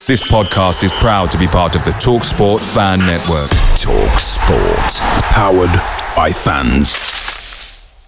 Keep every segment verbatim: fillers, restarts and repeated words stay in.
This podcast is proud to be part of the TalkSport Fan Network. TalkSport. Powered by fans.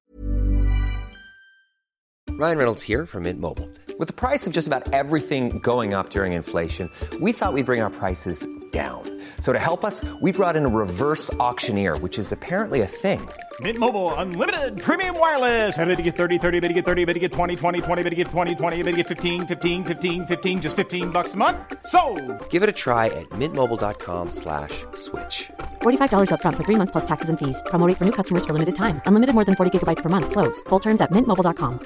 Ryan Reynolds here from Mint Mobile. With the price of just about everything going up during inflation, we thought we'd bring our prices down. So to help us, we brought in a reverse auctioneer, which is apparently a thing. Mint Mobile Unlimited Premium Wireless. How to get thirty, thirty, how to get thirty, how to get twenty, twenty, twenty, how to get twenty, twenty, how to get fifteen, fifteen, fifteen, fifteen, just fifteen bucks a month? Sold! Give it a try at mintmobile.com slash switch. forty-five dollars up front for three months plus taxes and fees. Promo rate for new customers for limited time. Unlimited more than forty gigabytes per month. Slows full terms at mint mobile dot com.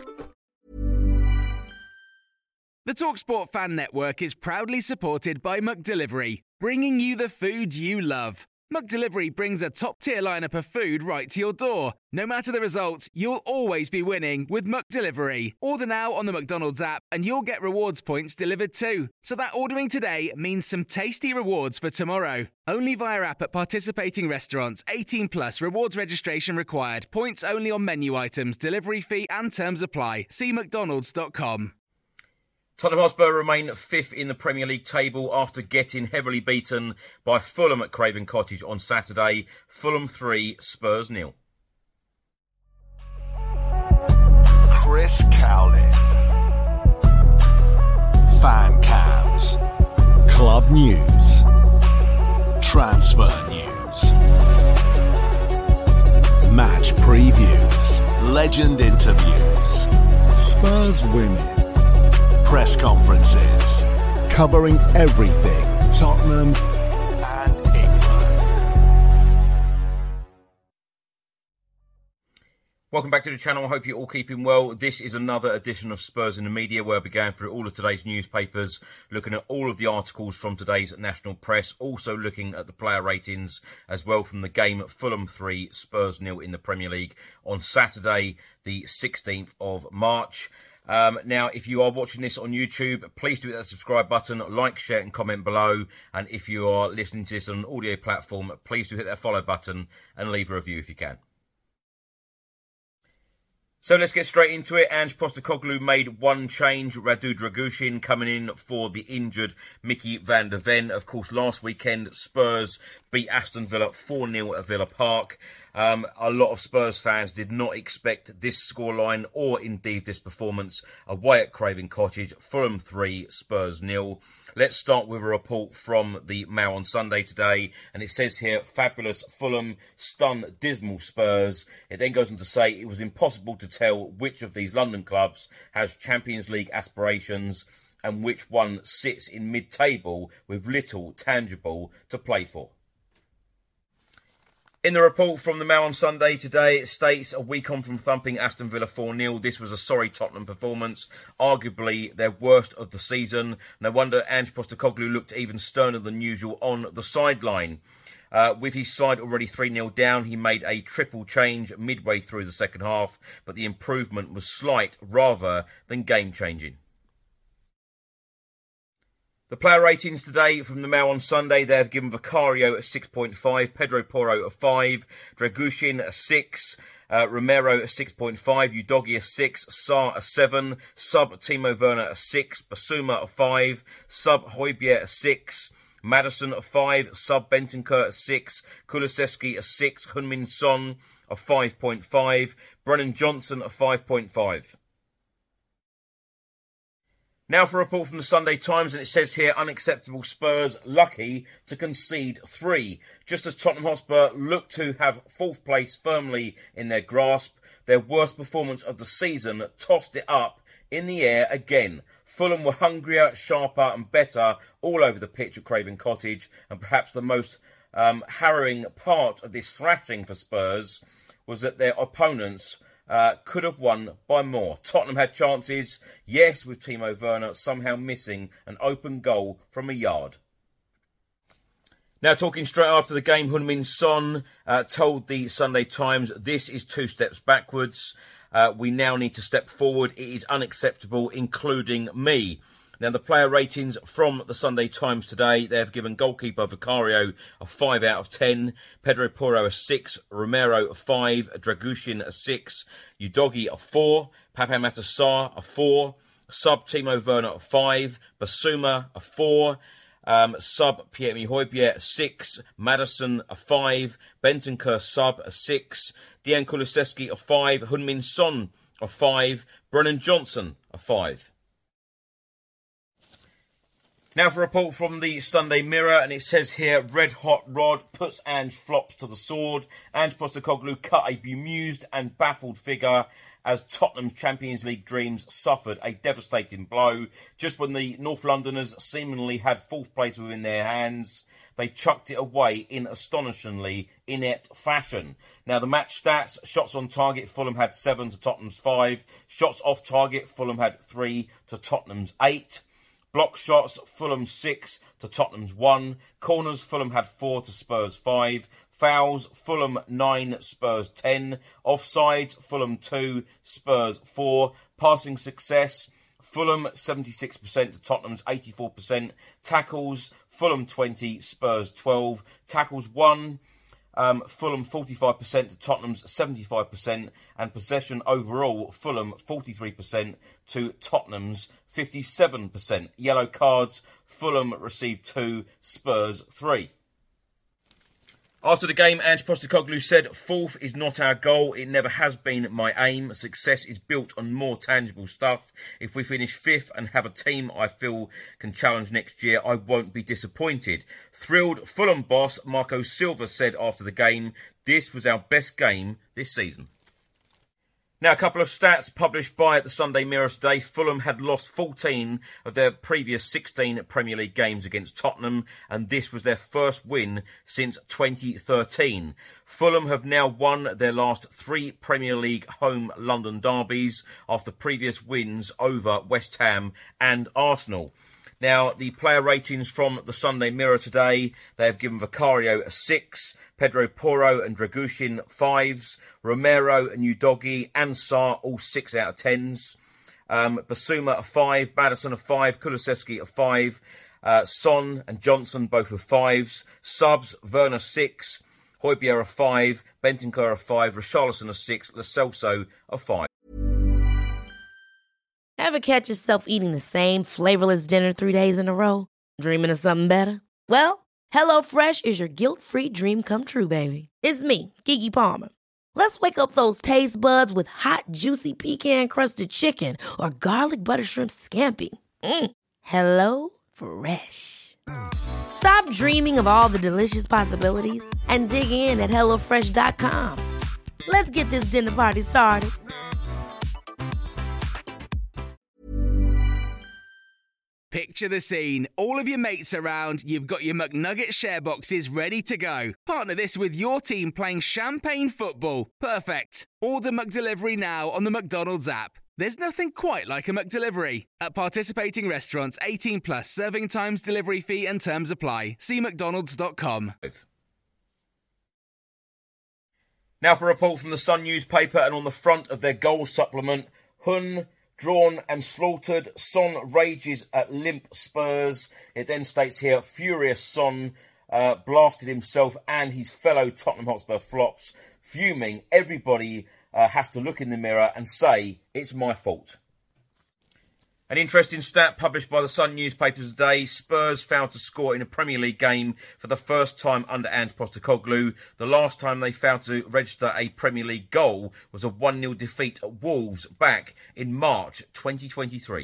The TalkSport Fan Network is proudly supported by McDelivery, bringing you the food you love. McDelivery brings a top-tier lineup of food right to your door. No matter the result, you'll always be winning with McDelivery. Order now on the McDonald's app and you'll get rewards points delivered too. So that ordering today means some tasty rewards for tomorrow. Only via app at participating restaurants. eighteen plus rewards registration required. Points only on menu items, delivery fee and terms apply. See mcdonalds dot com. Tottenham Hotspur remain fifth in the Premier League table after getting heavily beaten by Fulham at Craven Cottage on Saturday. Fulham three, Spurs nil. Chris Cowlin. Fan cams. Club news. Transfer news. Match previews. Legend interviews. Spurs women. Press conferences, covering everything Tottenham and England. Welcome back to the channel. I hope you're all keeping well. This is another edition of Spurs in the Media, where we're going through all of today's newspapers, looking at all of the articles from today's national press, also looking at the player ratings as well from the game at Fulham three, Spurs nil in the Premier League on Saturday, the sixteenth of March. Um, now, if you are watching this on YouTube, please do hit that subscribe button, like, share and comment below. And if you are listening to this on an audio platform, please do hit that follow button and leave a review if you can. So let's get straight into it. Ange Postecoglou made one change. Radu Dragushin coming in for the injured Mickey van der Ven. Of course, last weekend, Spurs beat Aston Villa four nil at Villa Park. Um, a lot of Spurs fans did not expect this scoreline or indeed this performance away at Craven Cottage. Fulham three, Spurs nil. Let's start with a report from the Mail on Sunday today. And it says here, fabulous Fulham stun dismal Spurs. It then goes on to say it was impossible to tell which of these London clubs has Champions League aspirations and which one sits in mid-table with little tangible to play for. In the report from the Mail on Sunday today, it states, a week on from thumping Aston Villa four nil, this was a sorry Tottenham performance, arguably their worst of the season. No wonder Ange Postecoglou looked even sterner than usual on the sideline. Uh, with his side already three nil down, he made a triple change midway through the second half, but the improvement was slight rather than game-changing. The player ratings today from the Mail on Sunday, they have given Vicario a six point five, Pedro Porro a five, Dragushin a six, uh, Romero a six point five, Udogie a six, Sarr a seven, sub Timo Werner a six, Basuma a five, sub Højbjerg a six, Maddison a five, sub Bentancur a six, Kulusevski a six, Heung-min Son a five point five, Brennan Johnson a five point five. Now for a report from the Sunday Times, and it says here, unacceptable Spurs lucky to concede three. Just as Tottenham Hotspur look to have fourth place firmly in their grasp, their worst performance of the season tossed it up in the air again. Fulham were hungrier, sharper and better all over the pitch at Craven Cottage, and perhaps the most um, harrowing part of this thrashing for Spurs was that their opponents Uh, could have won by more. Tottenham had chances, yes, with Timo Werner somehow missing an open goal from a yard. Now, talking straight after the game, Heung-min Son uh, told the Sunday Times, this is two steps backwards. Uh, we now need to step forward. It is unacceptable, including me. Now, the player ratings from the Sunday Times today, they have given goalkeeper Vicario a five out of ten, Pedro Porro a six, Romero a five, Dragushin a six, Udogie a four, Pape Matar Sarr a four, sub Timo Werner at five, Basuma a four, um, sub Pierre-Emile Højbjerg a six, Maddison a five, Bentancur sub a six, Dejan Kulusevski a five, Heung-min Son a five, Brennan Johnson a five. Now for a report from the Sunday Mirror, and it says here, Red Hot Rod puts Ange flops to the sword. Ange Postecoglou cut a bemused and baffled figure as Tottenham's Champions League dreams suffered a devastating blow. Just when the North Londoners seemingly had fourth place within their hands, they chucked it away in astonishingly inept fashion. Now the match stats, shots on target, Fulham had seven to Tottenham's five. Shots off target, Fulham had three to Tottenham's eight. Block shots, Fulham six to Tottenham's one. Corners, Fulham had four to Spurs five. Fouls, Fulham nine, Spurs ten. Offsides, Fulham two, Spurs four. Passing success, Fulham seventy-six percent to Tottenham's eighty-four percent. Tackles, Fulham twenty, Spurs twelve. Tackles one, um, Fulham forty-five percent to Tottenham's seventy-five percent. And possession overall, Fulham forty-three percent to Tottenham's fifty-seven percent. Yellow cards, Fulham received two, Spurs three. After the game, Ange Postecoglou said, fourth is not our goal. It never has been my aim. Success is built on more tangible stuff. If we finish fifth and have a team I feel can challenge next year, I won't be disappointed. Thrilled Fulham boss Marco Silva said after the game, this was our best game this season. Now, a couple of stats published by the Sunday Mirror today. Fulham had lost fourteen of their previous sixteen Premier League games against Tottenham, and this was their first win since twenty thirteen. Fulham have now won their last three Premier League home London derbies after previous wins over West Ham and Arsenal. Now, the player ratings from the Sunday Mirror today, they have given Vicario a six, Pedro Porro and Dragushin fives, Romero and Udogi and Sarr all six out of tens, um, Basuma a five, Maddison a five, Kulusevski a five, uh, Son and Johnson both with fives, subs Werner six, Højbjerg a five, Bentancur a five, Richarlison a six, Lo Celso a five. Ever catch yourself eating the same flavorless dinner three days in a row? Dreaming of something better? Well, HelloFresh is your guilt-free dream come true, baby. It's me, Keke Palmer. Let's wake up those taste buds with hot, juicy pecan-crusted chicken or garlic butter shrimp scampi. Mm. Hello Fresh. Stop dreaming of all the delicious possibilities and dig in at hello fresh dot com. Let's get this dinner party started. Picture the scene. All of your mates around, you've got your McNugget share boxes ready to go. Partner this with your team playing champagne football. Perfect. Order McDelivery now on the McDonald's app. There's nothing quite like a McDelivery. At participating restaurants, eighteen plus, serving times, delivery fee and terms apply. See mcdonalds dot com. Now for a report from the Sun newspaper, and on the front of their goal supplement, Hun drawn and slaughtered, Son rages at limp Spurs. It then states here, furious Son uh, blasted himself and his fellow Tottenham Hotspur flops. Fuming, everybody uh, has to look in the mirror and say, it's my fault. An interesting stat published by the Sun newspaper today. Spurs failed to score in a Premier League game for the first time under Ange Postecoglou. The last time they failed to register a Premier League goal was a one nil defeat at Wolves back in March twenty twenty-three.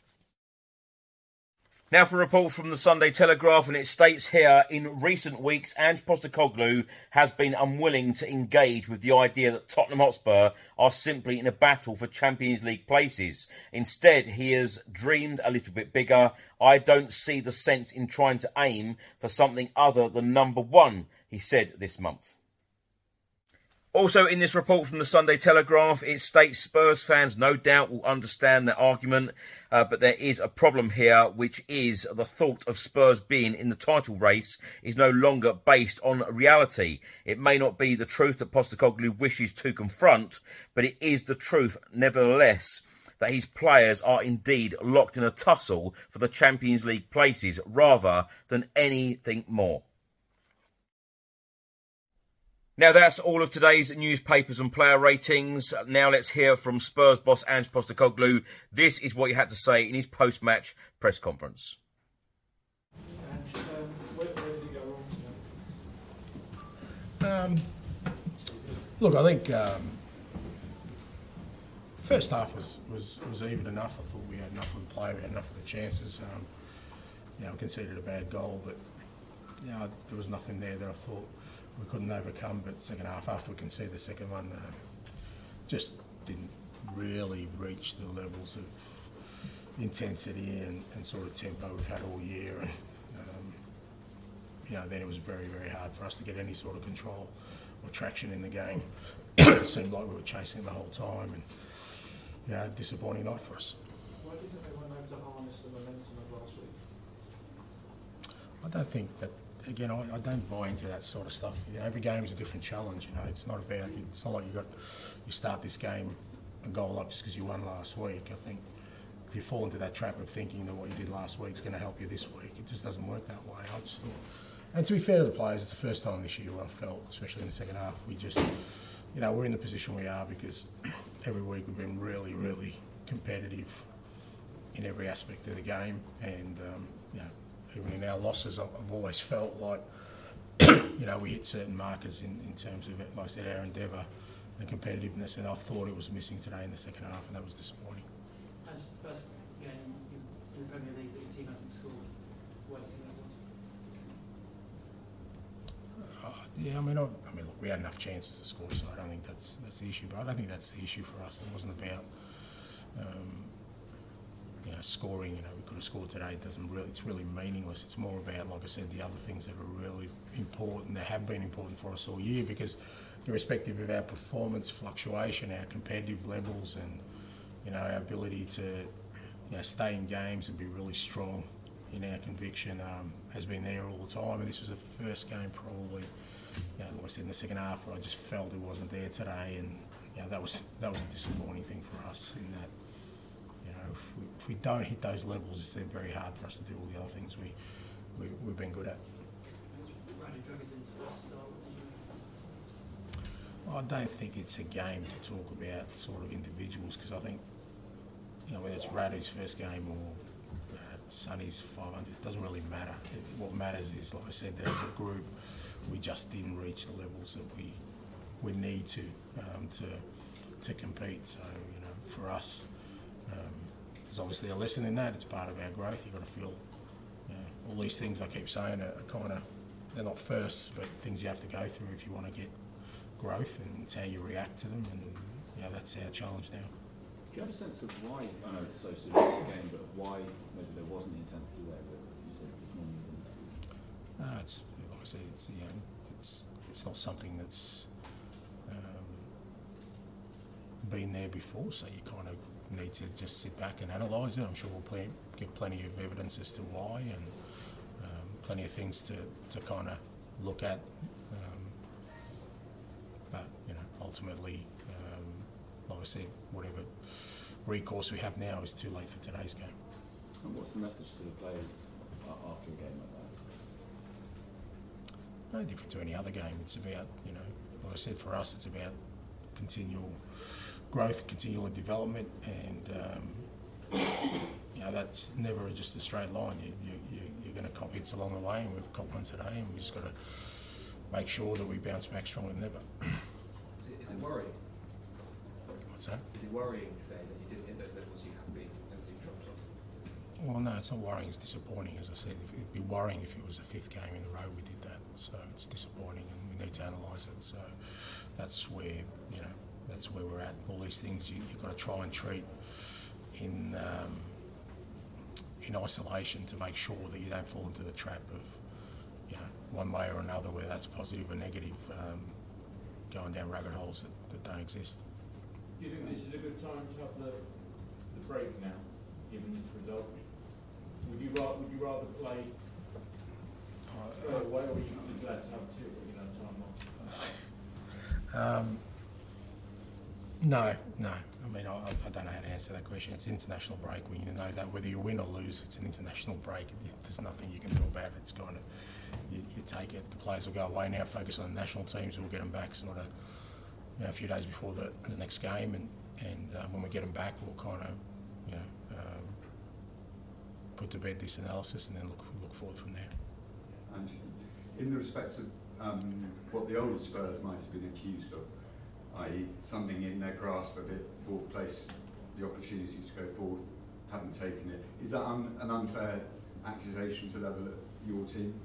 Now for a report from the Sunday Telegraph, and it states here, in recent weeks, Ange Postecoglou has been unwilling to engage with the idea that Tottenham Hotspur are simply in a battle for Champions League places. Instead, he has dreamed a little bit bigger. I don't see the sense in trying to aim for something other than number one, he said this month. Also in this report from the Sunday Telegraph, it states Spurs fans no doubt will understand their argument, uh, but there is a problem here, which is the thought of Spurs being in the title race is no longer based on reality. It may not be the truth that Postecoglou wishes to confront, but it is the truth nevertheless that his players are indeed locked in a tussle for the Champions League places rather than anything more. Now that's all of today's newspapers and player ratings. Now let's hear from Spurs boss Ange Postecoglou. This is what he had to say in his post-match press conference. Ange, um, where, where did he go wrong? Um, look, I think um, first half was, was, was even enough. I thought we had enough of the play, we had enough of the chances. Um, you know, we conceded a bad goal, but you know, there was nothing there that I thought we couldn't overcome. But second half, after we conceded the second one, uh, just didn't really reach the levels of intensity and, and sort of tempo we've had all year. And um, you know, then it was very, very hard for us to get any sort of control or traction in the game. It seemed like we were chasing it the whole time, and you know, disappointing night for us. Why do you think they weren't able to harness the momentum of last week? I don't think that. Again, I, I don't buy into that sort of stuff. You know, every game is a different challenge. You know, it's not about. It's not like you got. You start this game a goal up just because you won last week. I think if you fall into that trap of thinking that what you did last week is going to help you this week, it just doesn't work that way. I just thought. And to be fair to the players, it's the first time this year where I felt, especially in the second half, we just, you know, we're in the position we are because every week we've been really, really competitive in every aspect of the game, and um, you know. Even in our losses, I've always felt like, you know, we hit certain markers in, in terms of, like I said, our endeavour and competitiveness, and I thought it was missing today in the second half, and that was disappointing. And just the first game in the Premier League that your team hasn't scored, what do you think that was? Uh, yeah, I mean, I, I mean, look, we had enough chances to score, so I don't think that's that's the issue. But I don't think that's the issue for us. It wasn't about. Um, You know, scoring, you know, we could have scored today. It doesn't really, it's really meaningless. It's more about, like I said, the other things that are really important, that have been important for us all year, because irrespective of our performance fluctuation, our competitive levels and, you know, our ability to, you know, stay in games and be really strong in our conviction um, has been there all the time. And this was the first game probably, you know, like I said, in the second half, where I just felt it wasn't there today. And, you know, that was, that was a disappointing thing for us in that, If we, if we don't hit those levels, it's then very hard for us to do all the other things we, we, we've been good at. I don't think it's a game to talk about sort of individuals, because I think, you know, whether it's Radu's first game or uh, Sonny's five hundred, it doesn't really matter. It, what matters is, like I said, that as a group, we just didn't reach the levels that we we need to um, to to compete. So, you know, for us, um, there's obviously a lesson in that. It's part of our growth. You've got to feel, you know, all these things I keep saying are, are kind of, they're not firsts, but things you have to go through if you want to get growth, and it's how you react to them, and you know, that's our challenge now. Do you have a sense of why, I know it's so soon in the game, but why maybe there wasn't the intensity there that you said it's normally in the season? No, it's, like I said, it's, you know, it's, it's not something that's um, been there before, so you kind of need to just sit back and analyse it. I'm sure we'll play, get plenty of evidence as to why, and um, plenty of things to, to kind of look at. Um, but, you know, ultimately, um, like I said, whatever recourse we have now is too late for today's game. And what's the message to the players after a game like that? No different to any other game. It's about, you know, like I said, for us, it's about continual growth, continual development, and um, you know, that's never just a straight line. You, you, you, you're going to cop hits along the way, and we've copped one today, and we just got to make sure that we bounce back stronger than ever. Is it, is it worrying? What's that? Is it worrying today that you didn't hit those levels you have been and you dropped off? Well, no, it's not worrying. It's disappointing. As I said, it'd be worrying if it was the fifth game in a row we did that. So it's disappointing, and we need to analyse it. So that's where, you know, that's where we're at. All these things you, you've got to try and treat in um, in isolation to make sure that you don't fall into the trap of, you know, one way or another, whether that's positive or negative, um, going down rabbit holes that, that don't exist. Do you think this is a good time to have the, the break now, given this result? Would you rather, would you rather play straight away, or would you be glad to have two, you know, time off? Um, no, no. I mean, I, I don't know how to answer that question. It's international break. We know that whether you win or lose, it's an international break. There's nothing you can do about it. It's kind of, you, you take it. The players will go away now, focus on the national teams. We'll get them back sort of, you know, a few days before the, the next game, and and uh, when we get them back, we'll kind of, you know, um, put to bed this analysis and then look look forward from there. And in the respect of um, what the older Spurs might have been accused of, that is something in their grasp of it, fourth place, the opportunity to go forth, haven't taken it. Is that un- an unfair accusation to level at your team?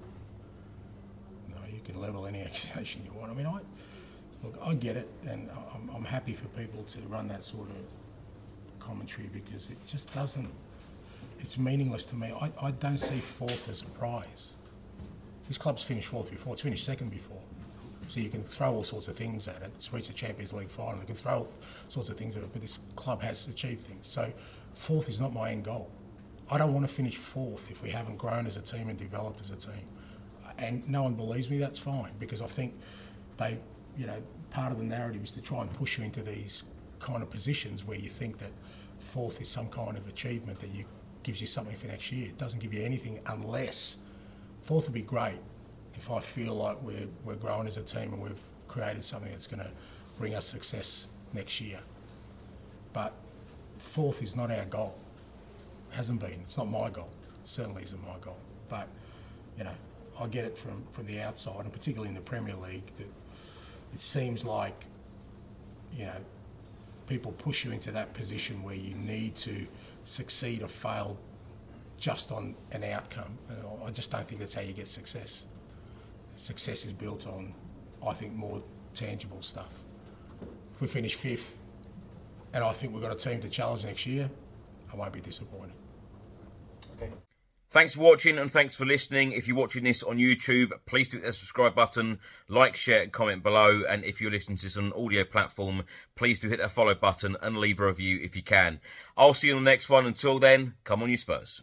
No, you can level any accusation you want. I mean, I look, I get it, and I'm, I'm happy for people to run that sort of commentary because it just doesn't, it's meaningless to me. I, I don't see fourth as a prize. This club's finished fourth before, it's finished second before. So you can throw all sorts of things at it. It's reached the Champions League final. You can throw all sorts of things at it, but this club has achieved things. So fourth is not my end goal. I don't want to finish fourth if we haven't grown as a team and developed as a team. And no one believes me, that's fine, because I think they, you know, part of the narrative is to try and push you into these kind of positions where you think that fourth is some kind of achievement that you gives you something for next year. It doesn't give you anything unless fourth would be great. If I feel like we're, we're growing as a team and we've created something that's going to bring us success next year. But fourth is not our goal. It hasn't been. It's not my goal. It certainly isn't my goal. But, you know, I get it from, from the outside, and particularly in the Premier League, that it seems like, you know, people push you into that position where you need to succeed or fail just on an outcome. I just don't think that's how you get success. Success is built on, I think, more tangible stuff. If we finish fifth, and I think we've got a team to challenge next year, I won't be disappointed. Okay. Thanks for watching and thanks for listening. If you're watching this on YouTube, please click the subscribe button, like, share and comment below. And if you're listening to this on an audio platform, please do hit that follow button and leave a review if you can. I'll see you on the next one. Until then, come on you Spurs.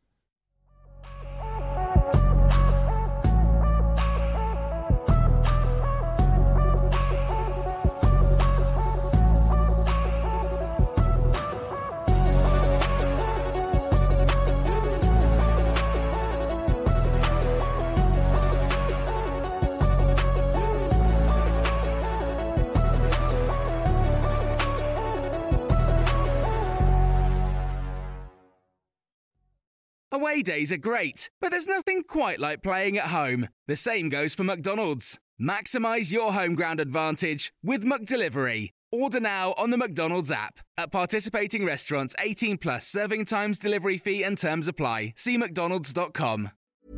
Away days are great, but there's nothing quite like playing at home. The same goes for McDonald's. Maximise your home ground advantage with McDelivery. Order now on the McDonald's app. At participating restaurants, eighteen plus, serving times, delivery fee and terms apply. See mcdonalds dot com.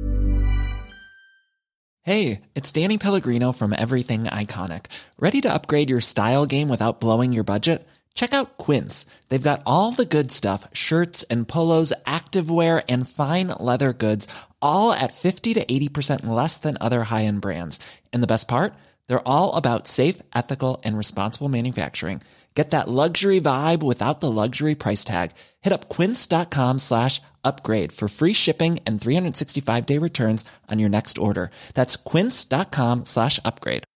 Hey, it's Danny Pellegrino from Everything Iconic. Ready to upgrade your style game without blowing your budget? Check out Quince. They've got all the good stuff, shirts and polos, activewear, and fine leather goods, all at fifty to eighty percent less than other high-end brands. And the best part? They're all about safe, ethical, and responsible manufacturing. Get that luxury vibe without the luxury price tag. Hit up quince.com slash upgrade for free shipping and three sixty-five day returns on your next order. That's quince.com slash upgrade.